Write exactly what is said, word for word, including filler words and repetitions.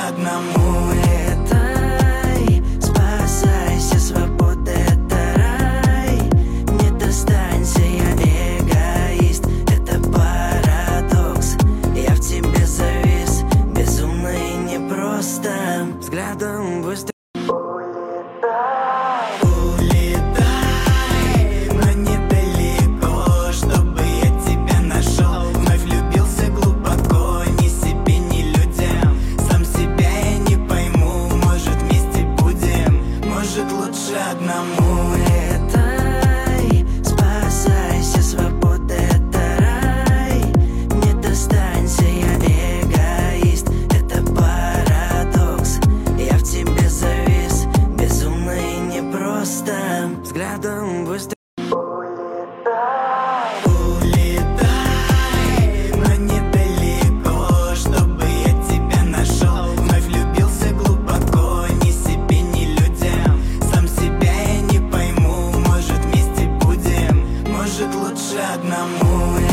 одному. Летай, спасайся, свобода — это рай. Не достанься, я эгоист, это парадокс. Я в тебе завис, безумно и непросто. Взглядом быстро одному. Летай, спасайся, свобода — это рай. Не достанься, я эгоист, это парадокс. Я в тебе завис, безумно и непросто. Взглядом быстро лучше одному.